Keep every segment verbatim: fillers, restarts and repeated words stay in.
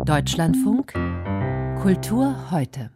Deutschlandfunk Kultur heute.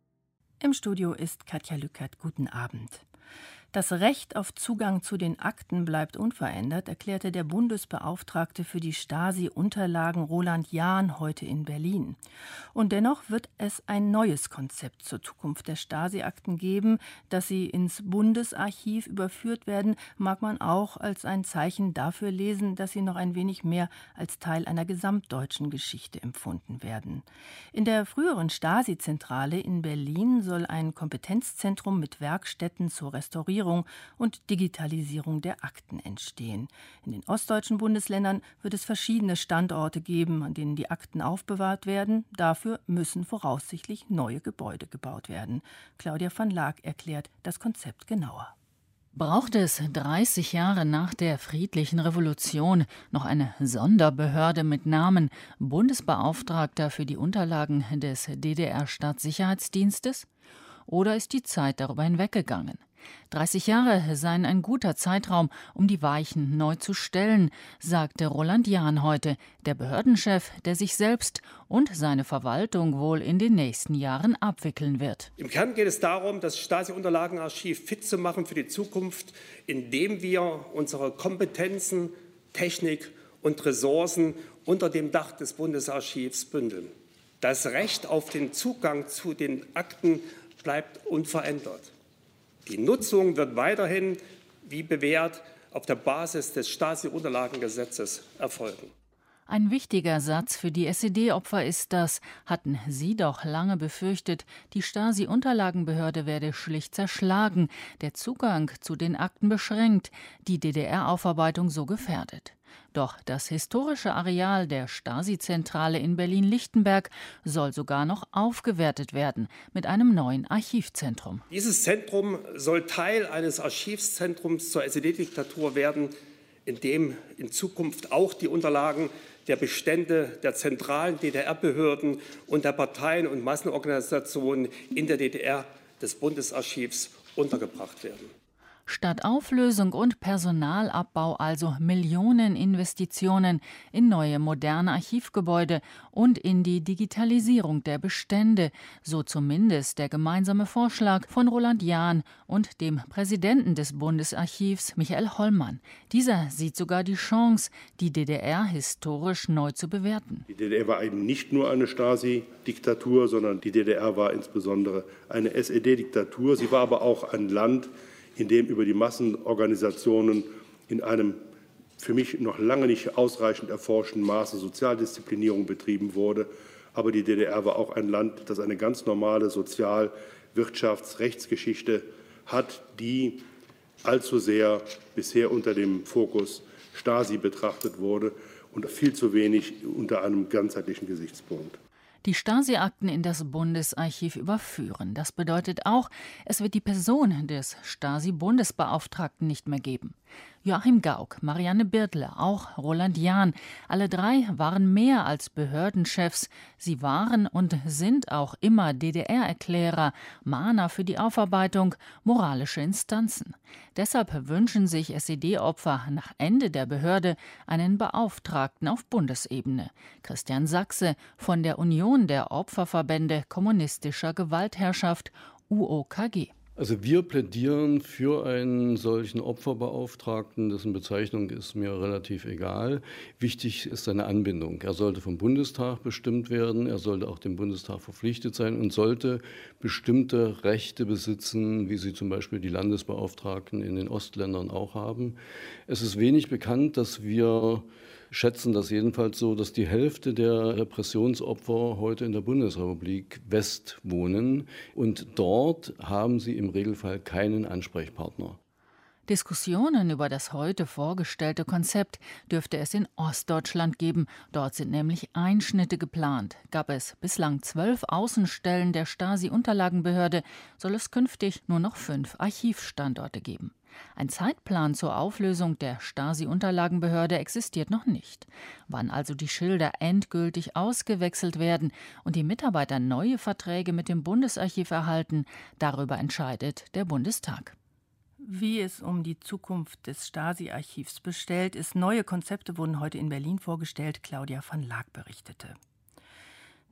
Im Studio ist Katja Lückert. Guten Abend. Das Recht auf Zugang zu den Akten bleibt unverändert, erklärte der Bundesbeauftragte für die Stasi-Unterlagen Roland Jahn heute in Berlin. Und dennoch wird es ein neues Konzept zur Zukunft der Stasi-Akten geben. Dass sie ins Bundesarchiv überführt werden, mag man auch als ein Zeichen dafür lesen, dass sie noch ein wenig mehr als Teil einer gesamtdeutschen Geschichte empfunden werden. In der früheren Stasi-Zentrale in Berlin soll ein Kompetenzzentrum mit Werkstätten zur Restaurierung und Digitalisierung der Akten entstehen. In den ostdeutschen Bundesländern wird es verschiedene Standorte geben, an denen die Akten aufbewahrt werden. Dafür müssen voraussichtlich neue Gebäude gebaut werden. Claudia van Laak erklärt das Konzept genauer. Braucht es dreißig Jahre nach der friedlichen Revolution noch eine Sonderbehörde mit Namen Bundesbeauftragter für die Unterlagen des D D R-Staatssicherheitsdienstes? Oder ist die Zeit darüber hinweggegangen? dreißig Jahre seien ein guter Zeitraum, um die Weichen neu zu stellen, sagte Roland Jahn heute, der Behördenchef, der sich selbst und seine Verwaltung wohl in den nächsten Jahren abwickeln wird. Im Kern geht es darum, das Stasi-Unterlagenarchiv fit zu machen für die Zukunft, indem wir unsere Kompetenzen, Technik und Ressourcen unter dem Dach des Bundesarchivs bündeln. Das Recht auf den Zugang zu den Akten bleibt unverändert. Die Nutzung wird weiterhin, wie bewährt, auf der Basis des Stasi-Unterlagengesetzes erfolgen. Ein wichtiger Satz für die S E D-Opfer ist das, hatten sie doch lange befürchtet, die Stasi-Unterlagenbehörde werde schlicht zerschlagen, der Zugang zu den Akten beschränkt, die D D R-Aufarbeitung so gefährdet. Doch das historische Areal der Stasi-Zentrale in Berlin-Lichtenberg soll sogar noch aufgewertet werden mit einem neuen Archivzentrum. Dieses Zentrum soll Teil eines Archivszentrums zur S E D-Diktatur werden, in dem in Zukunft auch die Unterlagen der Bestände der zentralen D D R-Behörden und der Parteien und Massenorganisationen in der D D R des Bundesarchivs untergebracht werden. Statt Auflösung und Personalabbau also Millioneninvestitionen in neue moderne Archivgebäude und in die Digitalisierung der Bestände, so zumindest der gemeinsame Vorschlag von Roland Jahn und dem Präsidenten des Bundesarchivs Michael Hollmann. Dieser sieht sogar die Chance, die D D R historisch neu zu bewerten. Die D D R war eben nicht nur eine Stasi-Diktatur, sondern die D D R war insbesondere eine S E D-Diktatur. Sie war aber auch ein Land, in dem über die Massenorganisationen in einem für mich noch lange nicht ausreichend erforschten Maße Sozialdisziplinierung betrieben wurde. Aber die D D R war auch ein Land, das eine ganz normale Sozial-, Wirtschafts-, Rechtsgeschichte hat, die allzu sehr bisher unter dem Fokus Stasi betrachtet wurde und viel zu wenig unter einem ganzheitlichen Gesichtspunkt. Die Stasi-Akten in das Bundesarchiv überführen. Das bedeutet auch, es wird die Person des Stasi-Bundesbeauftragten nicht mehr geben. Joachim Gauck, Marianne Birtler, auch Roland Jahn, alle drei waren mehr als Behördenchefs. Sie waren und sind auch immer D D R-Erklärer, Mahner für die Aufarbeitung, moralische Instanzen. Deshalb wünschen sich S E D-Opfer nach Ende der Behörde einen Beauftragten auf Bundesebene. Christian Sachse von der Union der Opferverbände kommunistischer Gewaltherrschaft, U O K G. Also wir plädieren für einen solchen Opferbeauftragten, dessen Bezeichnung ist mir relativ egal. Wichtig ist seine Anbindung. Er sollte vom Bundestag bestimmt werden, er sollte auch dem Bundestag verpflichtet sein und sollte bestimmte Rechte besitzen, wie sie zum Beispiel die Landesbeauftragten in den Ostländern auch haben. Es ist wenig bekannt, dass wir schätzen das jedenfalls so, dass die Hälfte der Repressionsopfer heute in der Bundesrepublik West wohnen und dort haben sie im Regelfall keinen Ansprechpartner. Diskussionen über das heute vorgestellte Konzept dürfte es in Ostdeutschland geben. Dort sind nämlich Einschnitte geplant. Gab es bislang zwölf Außenstellen der Stasi-Unterlagenbehörde, soll es künftig nur noch fünf Archivstandorte geben. Ein Zeitplan zur Auflösung der Stasi-Unterlagenbehörde existiert noch nicht. Wann also die Schilder endgültig ausgewechselt werden und die Mitarbeiter neue Verträge mit dem Bundesarchiv erhalten, darüber entscheidet der Bundestag. Wie es um die Zukunft des Stasi-Archivs bestellt ist, neue Konzepte wurden heute in Berlin vorgestellt. Claudia van Laak berichtete.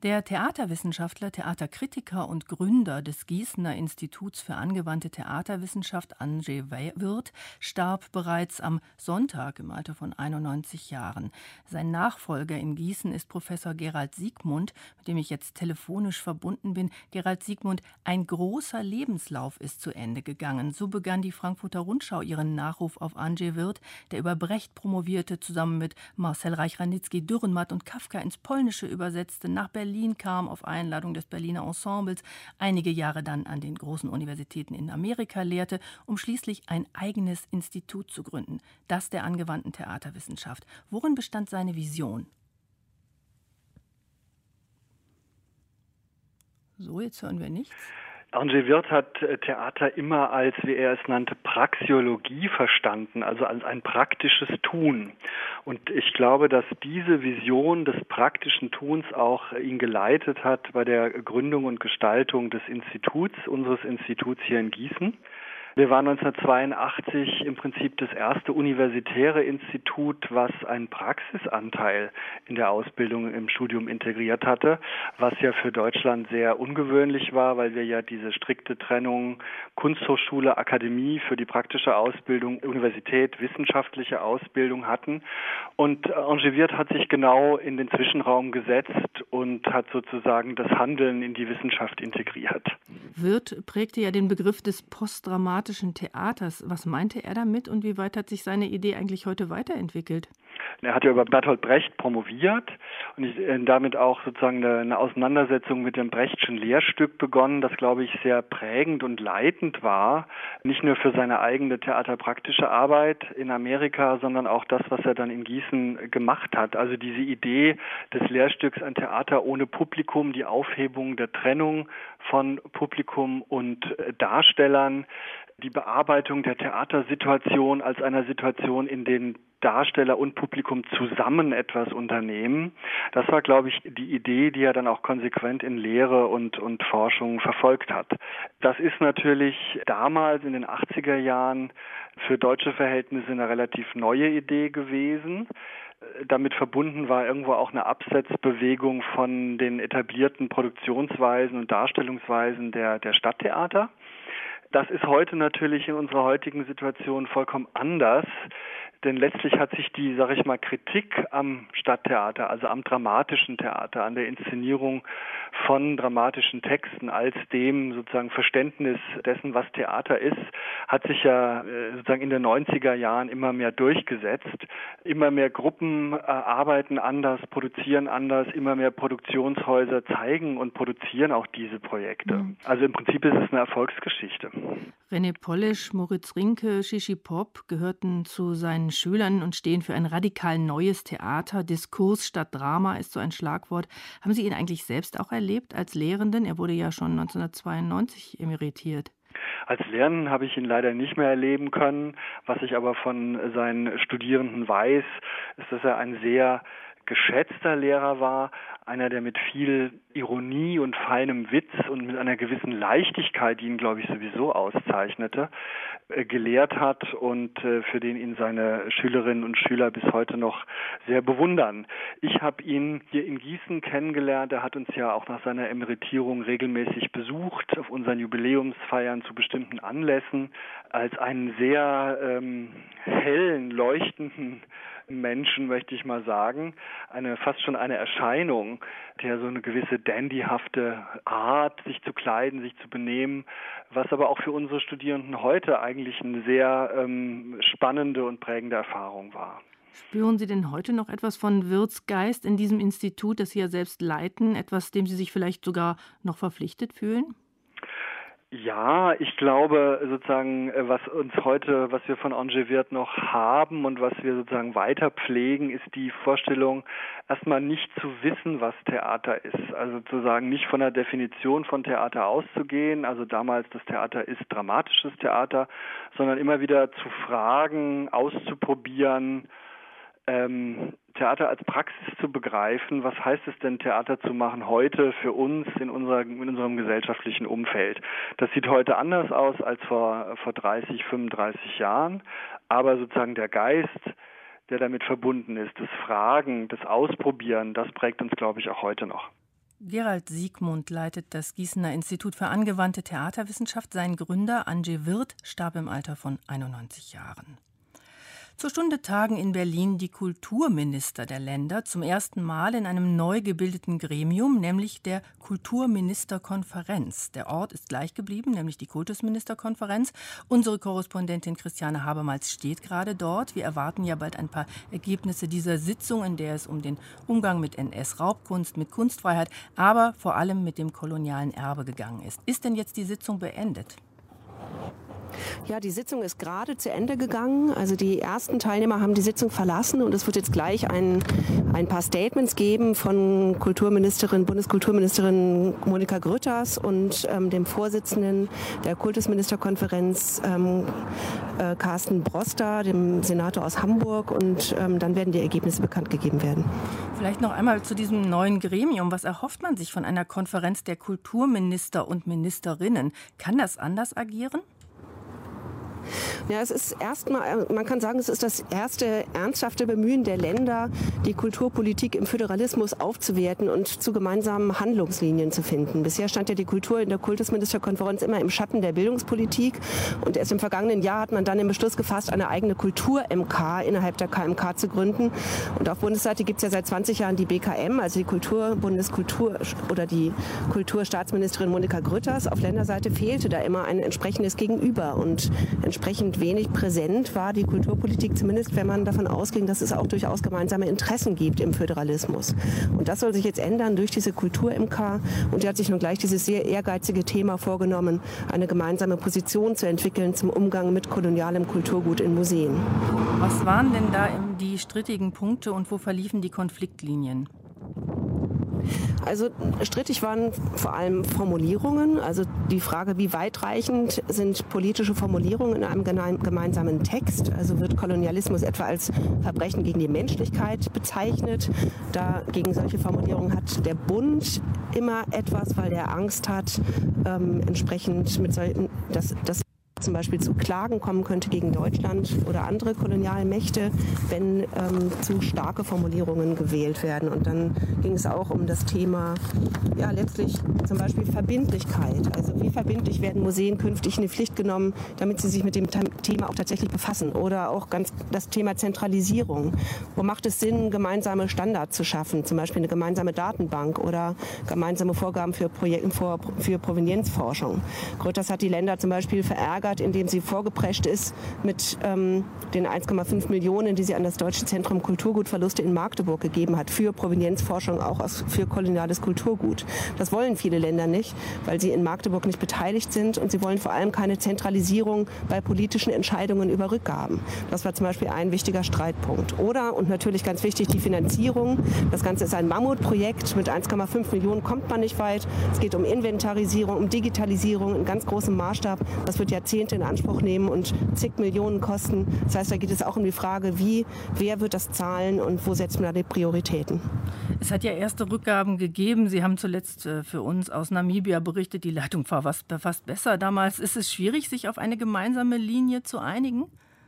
Der Theaterwissenschaftler, Theaterkritiker und Gründer des Gießener Instituts für angewandte Theaterwissenschaft, Andrzej Wirth, starb bereits am Sonntag im Alter von einundneunzig Jahren. Sein Nachfolger in Gießen ist Professor Gerald Siegmund, mit dem ich jetzt telefonisch verbunden bin. Gerald Siegmund, ein großer Lebenslauf ist zu Ende gegangen. So begann die Frankfurter Rundschau ihren Nachruf auf Andrzej Wirth, der über Brecht promovierte, zusammen mit Marcel Reich-Ranitzky, Dürrenmatt und Kafka ins Polnische übersetzte, nach Berlin kam auf Einladung des Berliner Ensembles, einige Jahre dann an den großen Universitäten in Amerika lehrte, um schließlich ein eigenes Institut zu gründen, das der angewandten Theaterwissenschaft. Worin bestand seine Vision? So, jetzt hören wir nichts. Andrzej Wirth hat Theater immer als, wie er es nannte, Praxiologie verstanden, also als ein praktisches Tun. Und ich glaube, dass diese Vision des praktischen Tuns auch ihn geleitet hat bei der Gründung und Gestaltung des Instituts, unseres Instituts hier in Gießen. Wir waren neunzehnhundertzweiundachtzig im Prinzip das erste universitäre Institut, was einen Praxisanteil in der Ausbildung im Studium integriert hatte, was ja für Deutschland sehr ungewöhnlich war, weil wir ja diese strikte Trennung Kunsthochschule, Akademie für die praktische Ausbildung, Universität, wissenschaftliche Ausbildung hatten. Und Andrzej Wirth hat sich genau in den Zwischenraum gesetzt und hat sozusagen das Handeln in die Wissenschaft integriert. Wirth prägte ja den Begriff des postdramatischen Theaters. Was meinte er damit und wie weit hat sich seine Idee eigentlich heute weiterentwickelt? Er hat ja über Bertolt Brecht promoviert und ich, äh, damit auch sozusagen eine, eine Auseinandersetzung mit dem Brechtschen Lehrstück begonnen, das, glaube ich, sehr prägend und leitend war, nicht nur für seine eigene theaterpraktische Arbeit in Amerika, sondern auch das, was er dann in Gießen gemacht hat. Also diese Idee des Lehrstücks Ein Theater ohne Publikum, die Aufhebung der Trennung von Publikum und äh, Darstellern, die Bearbeitung der Theatersituation als einer Situation, in der Darsteller und Publikum zusammen etwas unternehmen. Das war, glaube ich, die Idee, die er dann auch konsequent in Lehre und, und Forschung verfolgt hat. Das ist natürlich damals in den achtziger Jahren für deutsche Verhältnisse eine relativ neue Idee gewesen. Damit verbunden war irgendwo auch eine Absetzbewegung von den etablierten Produktionsweisen und Darstellungsweisen der, der Stadttheater. Das ist heute natürlich in unserer heutigen Situation vollkommen anders, denn letztlich hat sich die, sag ich mal, Kritik am Stadttheater, also am dramatischen Theater, an der Inszenierung von dramatischen Texten als dem sozusagen Verständnis dessen, was Theater ist, hat sich ja sozusagen in den neunziger Jahren immer mehr durchgesetzt. Immer mehr Gruppen äh, arbeiten anders, produzieren anders, immer mehr Produktionshäuser zeigen und produzieren auch diese Projekte. Mhm. Also im Prinzip ist es eine Erfolgsgeschichte. René Polish, Moritz Rinke, Shishi Pop gehörten zu seinen Schülern und stehen für ein radikal neues Theater. Diskurs statt Drama ist so ein Schlagwort. Haben Sie ihn eigentlich selbst auch erlebt als Lehrenden? Er wurde ja schon neunzehnhundertzweiundneunzig emeritiert. Als Lehrenden habe ich ihn leider nicht mehr erleben können. Was ich aber von seinen Studierenden weiß, ist, dass er ein sehr geschätzter Lehrer war, einer, der mit viel Ironie und feinem Witz und mit einer gewissen Leichtigkeit, die ihn, glaube ich, sowieso auszeichnete, äh, gelehrt hat und äh, für den ihn seine Schülerinnen und Schüler bis heute noch sehr bewundern. Ich habe ihn hier in Gießen kennengelernt. Er hat uns ja auch nach seiner Emeritierung regelmäßig besucht, auf unseren Jubiläumsfeiern zu bestimmten Anlässen, als einen sehr ähm, hellen, leuchtenden Menschen, möchte ich mal sagen, eine fast schon eine Erscheinung, der so eine gewisse dandyhafte Art, sich zu kleiden, sich zu benehmen, was aber auch für unsere Studierenden heute eigentlich eine sehr ähm, spannende und prägende Erfahrung war. Spüren Sie denn heute noch etwas von Wirths Geist in diesem Institut, das Sie ja selbst leiten, etwas, dem Sie sich vielleicht sogar noch verpflichtet fühlen? Ja, ich glaube sozusagen, was uns heute, was wir von Andrzej Wirth noch haben und was wir sozusagen weiter pflegen, ist die Vorstellung, erstmal nicht zu wissen, was Theater ist. Also sozusagen nicht von der Definition von Theater auszugehen, also damals das Theater ist dramatisches Theater, sondern immer wieder zu fragen, auszuprobieren, ähm, Theater als Praxis zu begreifen. Was heißt es denn, Theater zu machen heute für uns in, unserer, in unserem gesellschaftlichen Umfeld? Das sieht heute anders aus als vor, vor dreißig, fünfunddreißig Jahren, aber sozusagen der Geist, der damit verbunden ist, das Fragen, das Ausprobieren, das prägt uns, glaube ich, auch heute noch. Gerald Siegmund leitet das Gießener Institut für angewandte Theaterwissenschaft. Sein Gründer, Andrzej Wirth, starb im Alter von einundneunzig Jahren. Zur Stunde tagen in Berlin die Kulturminister der Länder zum ersten Mal in einem neu gebildeten Gremium, nämlich der Kulturministerkonferenz. Der Ort ist gleich geblieben, nämlich die Kultusministerkonferenz. Unsere Korrespondentin Christiane Habermals steht gerade dort. Wir erwarten ja bald ein paar Ergebnisse dieser Sitzung, in der es um den Umgang mit N S-Raubkunst, mit Kunstfreiheit, aber vor allem mit dem kolonialen Erbe gegangen ist. Ist denn jetzt die Sitzung beendet? Ja, die Sitzung ist gerade zu Ende gegangen. Also die ersten Teilnehmer haben die Sitzung verlassen und es wird jetzt gleich ein, ein paar Statements geben von Kulturministerin, Bundeskulturministerin Monika Grütters und ähm, dem Vorsitzenden der Kultusministerkonferenz ähm, äh, Carsten Broster, dem Senator aus Hamburg, und ähm, dann werden die Ergebnisse bekannt gegeben werden. Vielleicht noch einmal zu diesem neuen Gremium. Was erhofft man sich von einer Konferenz der Kulturminister und Ministerinnen? Kann das anders agieren? Ja, es ist erstmal, man kann sagen, es ist das erste ernsthafte Bemühen der Länder, die Kulturpolitik im Föderalismus aufzuwerten und zu gemeinsamen Handlungslinien zu finden. Bisher stand ja die Kultur in der Kultusministerkonferenz immer im Schatten der Bildungspolitik und erst im vergangenen Jahr hat man dann den Beschluss gefasst, eine eigene Kultur-M K innerhalb der K M K zu gründen. Und auf Bundesseite gibt es ja seit zwanzig Jahren die B K M, also die Kultur, Bundeskultur oder die Kulturstaatsministerin Monika Grütters. Auf Länderseite fehlte da immer ein entsprechendes Gegenüber und entsprechend wenig präsent war die Kulturpolitik, zumindest wenn man davon ausging, dass es auch durchaus gemeinsame Interessen gibt im Föderalismus. Und das soll sich jetzt ändern durch diese Kultur-M K. Und die hat sich nun gleich dieses sehr ehrgeizige Thema vorgenommen, eine gemeinsame Position zu entwickeln zum Umgang mit kolonialem Kulturgut in Museen. Was waren denn da die strittigen Punkte und wo verliefen die Konfliktlinien? Also strittig waren vor allem Formulierungen, also die Frage, wie weitreichend sind politische Formulierungen in einem gemeinsamen Text. Also wird Kolonialismus etwa als Verbrechen gegen die Menschlichkeit bezeichnet. Da gegen solche Formulierungen hat der Bund immer etwas, weil er Angst hat, ähm, entsprechend mit solchen, dass, dass zum Beispiel zu Klagen kommen könnte gegen Deutschland oder andere Kolonialmächte, wenn ähm, zu starke Formulierungen gewählt werden. Und dann ging es auch um das Thema, ja, letztlich zum Beispiel Verbindlichkeit. Also wie verbindlich werden Museen künftig in die Pflicht genommen, damit sie sich mit dem Thema auch tatsächlich befassen? Oder auch ganz das Thema Zentralisierung. Wo macht es Sinn, gemeinsame Standards zu schaffen, zum Beispiel eine gemeinsame Datenbank oder gemeinsame Vorgaben für, Projek- für, für Provenienzforschung? Grütters hat die Länder zum Beispiel verärgert, indem sie vorgeprescht ist mit ähm, den eins Komma fünf Millionen, die sie an das Deutsche Zentrum Kulturgutverluste in Magdeburg gegeben hat, für Provenienzforschung, auch aus, für koloniales Kulturgut. Das wollen viele Länder nicht, weil sie in Magdeburg nicht beteiligt sind und sie wollen vor allem keine Zentralisierung bei politischen Entscheidungen über Rückgaben. Das war zum Beispiel ein wichtiger Streitpunkt. Oder, und natürlich ganz wichtig, die Finanzierung. Das Ganze ist ein Mammutprojekt. Mit eins Komma fünf Millionen kommt man nicht weit. Es geht um Inventarisierung, um Digitalisierung in ganz großem Maßstab. Das wird Jahrzehnte in Anspruch nehmen und zig Millionen kosten. Das heißt, da geht es auch um die Frage, wie, wer wird das zahlen und wo setzt man da die Prioritäten. Es hat ja erste Rückgaben gegeben. Sie haben zuletzt für uns aus Namibia berichtet, die Leitung war fast besser damals. Ist es schwierig, sich auf eine gemeinsame Linie zu einigen?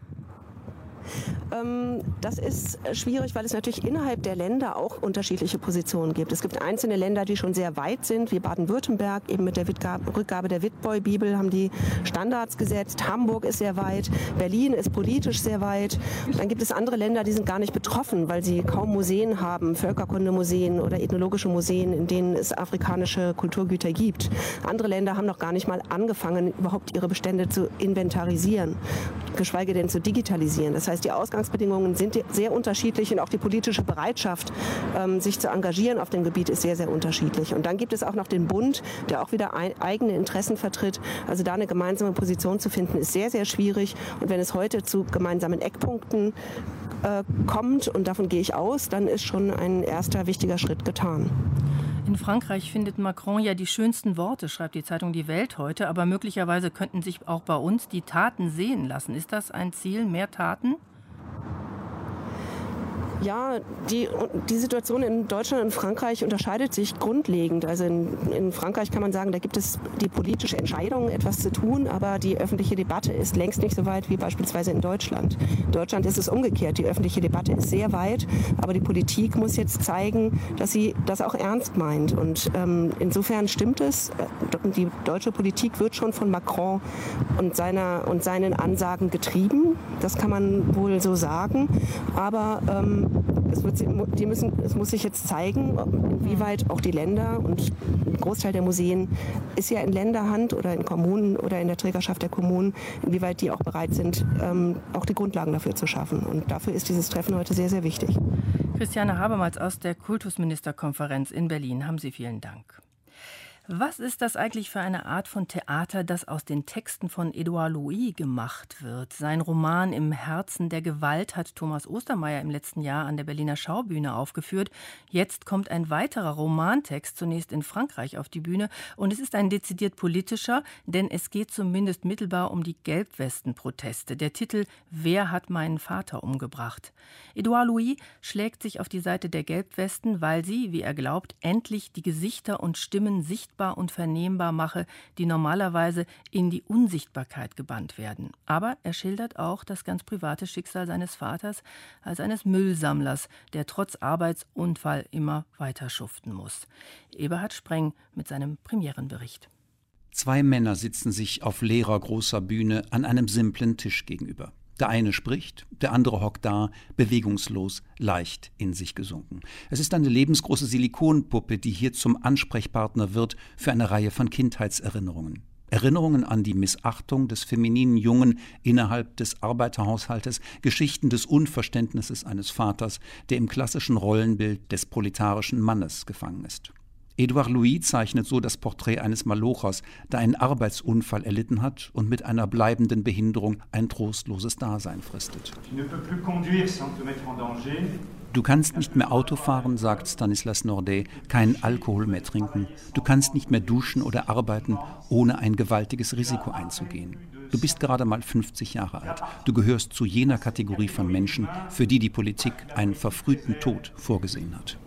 Das ist schwierig, weil es natürlich innerhalb der Länder auch unterschiedliche Positionen gibt. Es gibt einzelne Länder, die schon sehr weit sind, wie Baden-Württemberg, eben mit der Rückgabe der Witbooi-Bibel haben die Standards gesetzt. Hamburg ist sehr weit, Berlin ist politisch sehr weit. Dann gibt es andere Länder, die sind gar nicht betroffen, weil sie kaum Museen haben, Völkerkundemuseen oder ethnologische Museen, in denen es afrikanische Kulturgüter gibt. Andere Länder haben noch gar nicht mal angefangen, überhaupt ihre Bestände zu inventarisieren, geschweige denn zu digitalisieren. Das heißt, die Ausgangsbedingungen sind sehr unterschiedlich und auch die politische Bereitschaft, ähm, sich zu engagieren auf dem Gebiet, ist sehr, sehr unterschiedlich. Und dann gibt es auch noch den Bund, der auch wieder ein, eigene Interessen vertritt. Also da eine gemeinsame Position zu finden, ist sehr, sehr schwierig. Und wenn es heute zu gemeinsamen Eckpunkten äh, kommt, und davon gehe ich aus, dann ist schon ein erster wichtiger Schritt getan. In Frankreich findet Macron ja die schönsten Worte, schreibt die Zeitung Die Welt heute, aber möglicherweise könnten sich auch bei uns die Taten sehen lassen. Ist das ein Ziel, mehr Taten? Ja, die, die Situation in Deutschland und Frankreich unterscheidet sich grundlegend. Also in, in Frankreich kann man sagen, da gibt es die politische Entscheidung, etwas zu tun, aber die öffentliche Debatte ist längst nicht so weit wie beispielsweise in Deutschland. In Deutschland ist es umgekehrt. Die öffentliche Debatte ist sehr weit, aber die Politik muss jetzt zeigen, dass sie das auch ernst meint. Und ähm, insofern stimmt es. Die deutsche Politik wird schon von Macron und, seiner, und seinen Ansagen getrieben. Das kann man wohl so sagen. Aber ähm, es, wird, die müssen, es muss sich jetzt zeigen, inwieweit auch die Länder und ein Großteil der Museen ist ja in Länderhand oder in Kommunen oder in der Trägerschaft der Kommunen, inwieweit die auch bereit sind, ähm, auch die Grundlagen dafür zu schaffen. Und dafür ist dieses Treffen heute sehr, sehr wichtig. Christiane Habermas aus der Kultusministerkonferenz in Berlin. Haben Sie vielen Dank. Was ist das eigentlich für eine Art von Theater, das aus den Texten von Édouard Louis gemacht wird? Sein Roman Im Herzen der Gewalt hat Thomas Ostermeier im letzten Jahr an der Berliner Schaubühne aufgeführt. Jetzt kommt ein weiterer Romantext zunächst in Frankreich auf die Bühne. Und es ist ein dezidiert politischer, denn es geht zumindest mittelbar um die Gelbwesten-Proteste. Der Titel »Wer hat meinen Vater umgebracht?« Édouard Louis schlägt sich auf die Seite der Gelbwesten, weil sie, wie er glaubt, endlich die Gesichter und Stimmen sichtbar und vernehmbar mache, die normalerweise in die Unsichtbarkeit gebannt werden. Aber er schildert auch das ganz private Schicksal seines Vaters als eines Müllsammlers, der trotz Arbeitsunfall immer weiter schuften muss. Eberhard Spreng mit seinem Premierenbericht. Zwei Männer sitzen sich auf leerer großer Bühne an einem simplen Tisch gegenüber. Der eine spricht, der andere hockt da, bewegungslos, leicht in sich gesunken. Es ist eine lebensgroße Silikonpuppe, die hier zum Ansprechpartner wird für eine Reihe von Kindheitserinnerungen. Erinnerungen an die Missachtung des femininen Jungen innerhalb des Arbeiterhaushaltes, Geschichten des Unverständnisses eines Vaters, der im klassischen Rollenbild des proletarischen Mannes gefangen ist. Édouard Louis zeichnet so das Porträt eines Malochers, der einen Arbeitsunfall erlitten hat und mit einer bleibenden Behinderung ein trostloses Dasein fristet. Du kannst nicht mehr Auto fahren, sagt Stanislas Nordet, keinen Alkohol mehr trinken. Du kannst nicht mehr duschen oder arbeiten, ohne ein gewaltiges Risiko einzugehen. Du bist gerade mal fünfzig Jahre alt. Du gehörst zu jener Kategorie von Menschen, für die die Politik einen verfrühten Tod vorgesehen hat.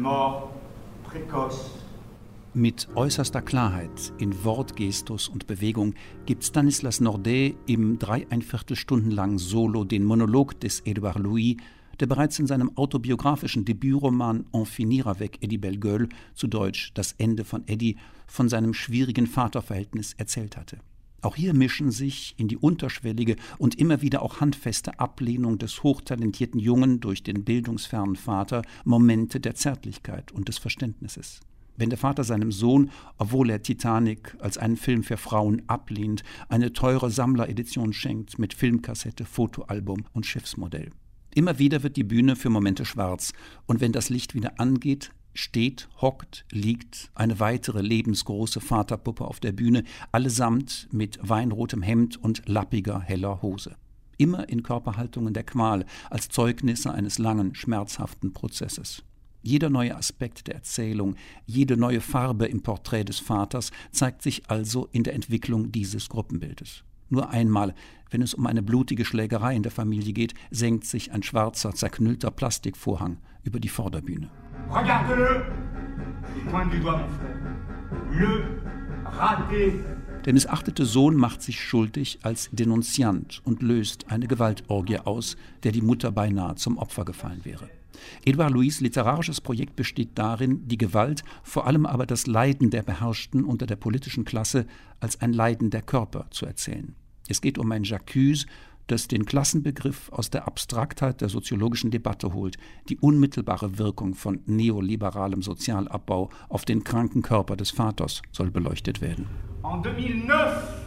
Mit äußerster Klarheit in Wort, Gestus und Bewegung gibt Stanislas Nordet im dreieinviertel Stunden langen Solo den Monolog des Édouard Louis, der bereits in seinem autobiografischen Debütroman En finir avec Eddie Bellegueule, zu Deutsch Das Ende von Eddie, von seinem schwierigen Vaterverhältnis erzählt hatte. Auch hier mischen sich in die unterschwellige und immer wieder auch handfeste Ablehnung des hochtalentierten Jungen durch den bildungsfernen Vater Momente der Zärtlichkeit und des Verständnisses. Wenn der Vater seinem Sohn, obwohl er Titanic als einen Film für Frauen ablehnt, eine teure Sammleredition schenkt mit Filmkassette, Fotoalbum und Schiffsmodell. Immer wieder wird die Bühne für Momente schwarz und wenn das Licht wieder angeht, steht, hockt, liegt eine weitere lebensgroße Vaterpuppe auf der Bühne, allesamt mit weinrotem Hemd und lappiger, heller Hose. Immer in Körperhaltungen der Qual, als Zeugnisse eines langen, schmerzhaften Prozesses. Jeder neue Aspekt der Erzählung, jede neue Farbe im Porträt des Vaters zeigt sich also in der Entwicklung dieses Gruppenbildes. Nur einmal, wenn es um eine blutige Schlägerei in der Familie geht, senkt sich ein schwarzer, zerknüllter Plastikvorhang über die Vorderbühne. Regarde-le! Point du doigt, mon frère. Le raté. Der missachtete Sohn macht sich schuldig als Denunziant und löst eine Gewaltorgie aus, der die Mutter beinahe zum Opfer gefallen wäre. Édouard Louis' literarisches Projekt besteht darin, die Gewalt, vor allem aber das Leiden der Beherrschten unter der politischen Klasse als ein Leiden der Körper zu erzählen. Es geht um ein J'accuse, das den Klassenbegriff aus der Abstraktheit der soziologischen Debatte holt. Die unmittelbare Wirkung von neoliberalem Sozialabbau auf den kranken Körper des Vaters soll beleuchtet werden. En zweitausendneuf,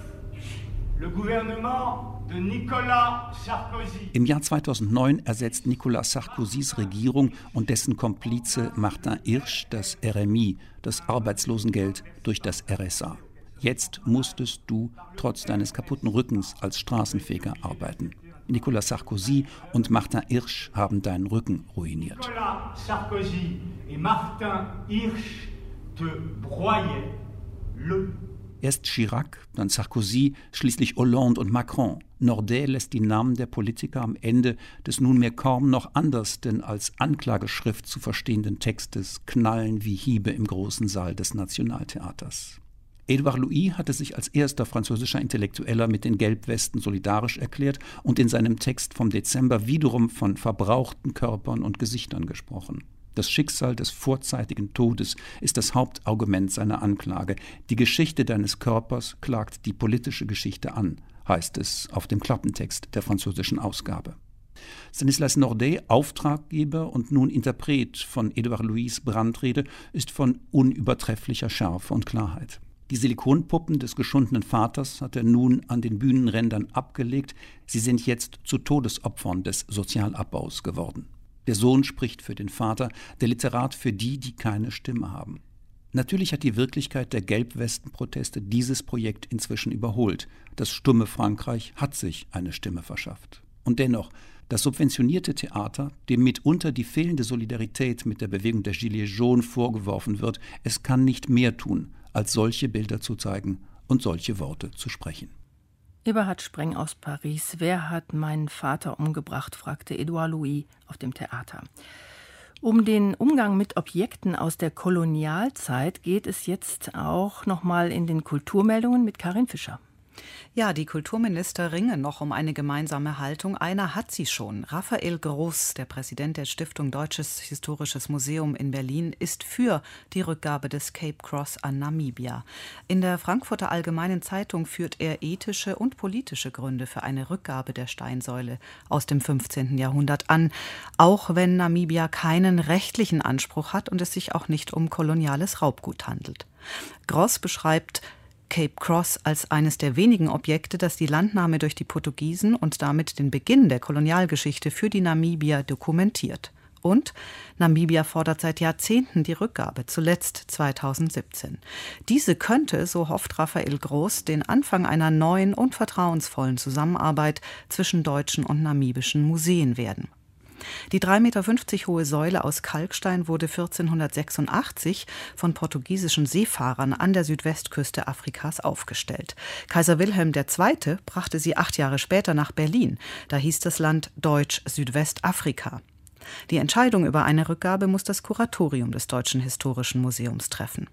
le gouvernement de Nicolas Sarkozy. Im Jahr zweitausendneun ersetzt Nicolas Sarkozys Regierung und dessen Komplize Martin Hirsch das R M I, das Arbeitslosengeld, durch das R S A. Jetzt musstest du trotz deines kaputten Rückens als Straßenfeger arbeiten. Nicolas Sarkozy und Martin Hirsch haben deinen Rücken ruiniert. Nicolas Sarkozy et Martin Hirsch te broyaient le Erst Chirac, dann Sarkozy, schließlich Hollande und Macron. Nordet lässt die Namen der Politiker am Ende des nunmehr kaum noch anders denn als Anklageschrift zu verstehenden Textes knallen wie Hiebe im großen Saal des Nationaltheaters. Édouard Louis hatte sich als erster französischer Intellektueller mit den Gelbwesten solidarisch erklärt und in seinem Text vom Dezember wiederum von verbrauchten Körpern und Gesichtern gesprochen. Das Schicksal des vorzeitigen Todes ist das Hauptargument seiner Anklage. Die Geschichte deines Körpers klagt die politische Geschichte an, heißt es auf dem Klappentext der französischen Ausgabe. Stanislas Nordet, Auftraggeber und nun Interpret von Édouard Louis' Brandrede, ist von unübertrefflicher Schärfe und Klarheit. Die Silikonpuppen des geschundenen Vaters hat er nun an den Bühnenrändern abgelegt. Sie sind jetzt zu Todesopfern des Sozialabbaus geworden. Der Sohn spricht für den Vater, der Literat für die, die keine Stimme haben. Natürlich hat die Wirklichkeit der Gelbwestenproteste dieses Projekt inzwischen überholt. Das stumme Frankreich hat sich eine Stimme verschafft. Und dennoch, das subventionierte Theater, dem mitunter die fehlende Solidarität mit der Bewegung der Gilets jaunes vorgeworfen wird, es kann nicht mehr tun, als solche Bilder zu zeigen und solche Worte zu sprechen. Eberhard Spreng aus Paris. Wer hat meinen Vater umgebracht, fragte Édouard Louis auf dem Theater. Um den Umgang mit Objekten aus der Kolonialzeit geht es jetzt auch nochmal in den Kulturmeldungen mit Karin Fischer. Ja, die Kulturminister ringen noch um eine gemeinsame Haltung. Einer hat sie schon. Raphael Groß, der Präsident der Stiftung Deutsches Historisches Museum in Berlin, ist für die Rückgabe des Cape Cross an Namibia. In der Frankfurter Allgemeinen Zeitung führt er ethische und politische Gründe für eine Rückgabe der Steinsäule aus dem fünfzehnten Jahrhundert an, auch wenn Namibia keinen rechtlichen Anspruch hat und es sich auch nicht um koloniales Raubgut handelt. Groß beschreibt Cape Cross als eines der wenigen Objekte, das die Landnahme durch die Portugiesen und damit den Beginn der Kolonialgeschichte für die Namibier dokumentiert. Und Namibia fordert seit Jahrzehnten die Rückgabe, zuletzt zweitausendsiebzehn. Diese könnte, so hofft Raphael Groß, den Anfang einer neuen und vertrauensvollen Zusammenarbeit zwischen deutschen und namibischen Museen werden. Die drei Meter fünfzig hohe Säule aus Kalkstein wurde vierzehnhundertsechsundachtzig von portugiesischen Seefahrern an der Südwestküste Afrikas aufgestellt. Kaiser Wilhelm der Zweite brachte sie acht Jahre später nach Berlin. Da hieß das Land Deutsch-Südwestafrika. Die Entscheidung über eine Rückgabe muss das Kuratorium des Deutschen Historischen Museums treffen.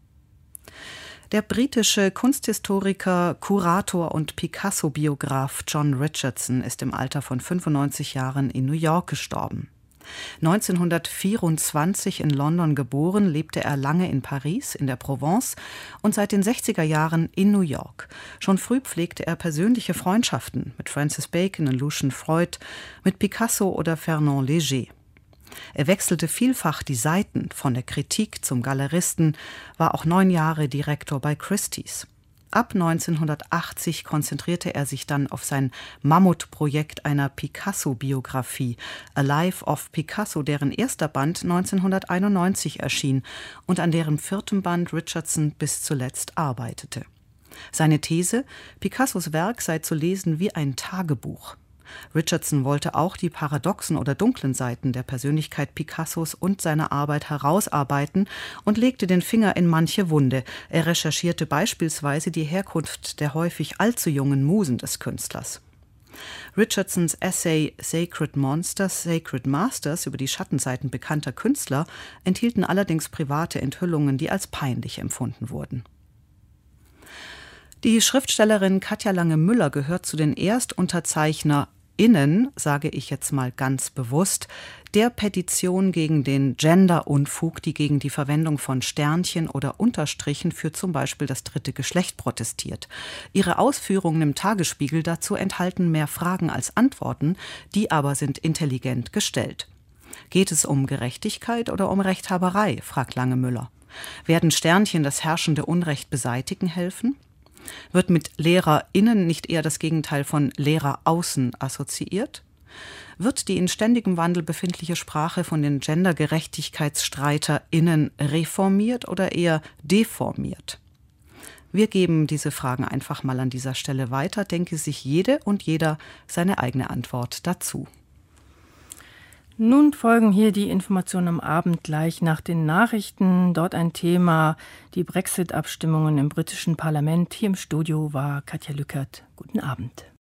Der britische Kunsthistoriker, Kurator und Picasso-Biograf John Richardson ist im Alter von fünfundneunzig Jahren in New York gestorben. neunzehnhundertvierundzwanzig in London geboren, lebte er lange in Paris, in der Provence und seit den sechziger Jahren in New York. Schon früh pflegte er persönliche Freundschaften mit Francis Bacon und Lucian Freud, mit Picasso oder Fernand Léger. Er wechselte vielfach die Seiten, von der Kritik zum Galeristen, war auch neun Jahre Direktor bei Christie's. Ab neunzehnhundertachtzig konzentrierte er sich dann auf sein Mammutprojekt einer Picasso-Biografie, A Life of Picasso, deren erster Band neunzehnhunderteinundneunzig erschien und an deren viertem Band Richardson bis zuletzt arbeitete. Seine These: Picassos Werk sei zu lesen wie ein Tagebuch. Richardson wollte auch die paradoxen oder dunklen Seiten der Persönlichkeit Picassos und seiner Arbeit herausarbeiten und legte den Finger in manche Wunde. Er recherchierte beispielsweise die Herkunft der häufig allzu jungen Musen des Künstlers. Richardsons Essay Sacred Monsters, Sacred Masters über die Schattenseiten bekannter Künstler enthielten allerdings private Enthüllungen, die als peinlich empfunden wurden. Die Schriftstellerin Katja Lange-Müller gehört zu den ErstunterzeichnerInnen, sage ich jetzt mal ganz bewusst, der Petition gegen den Gender-Unfug, die gegen die Verwendung von Sternchen oder Unterstrichen für zum Beispiel das dritte Geschlecht protestiert. Ihre Ausführungen im Tagesspiegel dazu enthalten mehr Fragen als Antworten, die aber sind intelligent gestellt. Geht es um Gerechtigkeit oder um Rechthaberei, fragt Lange-Müller. Werden Sternchen das herrschende Unrecht beseitigen helfen? Wird mit LehrerInnen nicht eher das Gegenteil von LehrerAußen assoziiert? Wird die in ständigem Wandel befindliche Sprache von den GendergerechtigkeitsstreiterInnen reformiert oder eher deformiert? Wir geben diese Fragen einfach mal an dieser Stelle weiter, denke sich jede und jeder seine eigene Antwort dazu. Nun folgen hier die Informationen am Abend gleich nach den Nachrichten. Dort ein Thema, die Brexit-Abstimmungen im britischen Parlament. Hier im Studio war Katja Lückert. Guten Abend.